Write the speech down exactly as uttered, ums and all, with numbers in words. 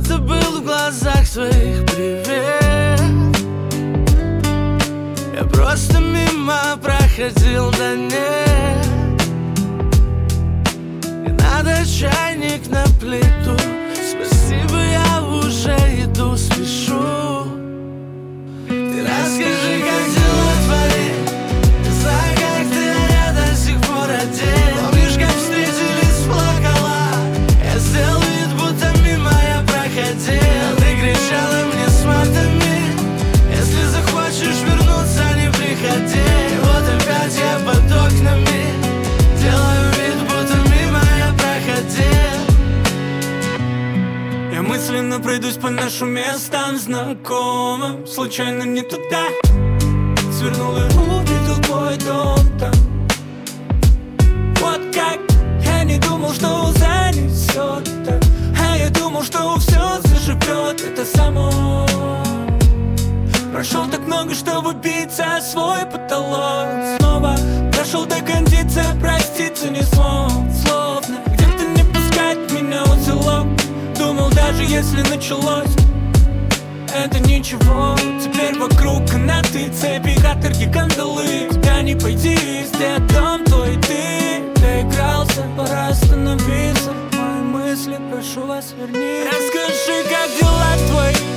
будто был в глазах твоих привет. Я просто мимо проходил, да нет. Не надо чайник на плиту, спасибо, я уже иду, спешу. Ты расскажи, как дела твои, не знаю, как ты, а я до сих пор один. Помнишь, как встретились, плакала, я сделал вид, будто мимо я проходил. Ты кричала мне с матами: если захочешь вернуться, не приходи. Вот опять я под окнами, делаю вид, будто мимо я проходил. Я мысленно пройдусь по нашим местам знакомым, случайно не туда свернул и увидел твой дом там. Вот как я не думал, что занесет так, а я думал, что все заживет это само. Прошел так много, чтобы биться о свой потолок. Снова дошел до кондиции, проститься не смог. Словно где-то не пускать меня в узелок. Думал, даже если началось, это ничего. Теперь вокруг канаты, цепи, каторги, кандалы. Куда не пойди, везде дом твой, ты доигрался, пора остановиться. Мои мысли, прошу вас, верни. Расскажи, как дела твои,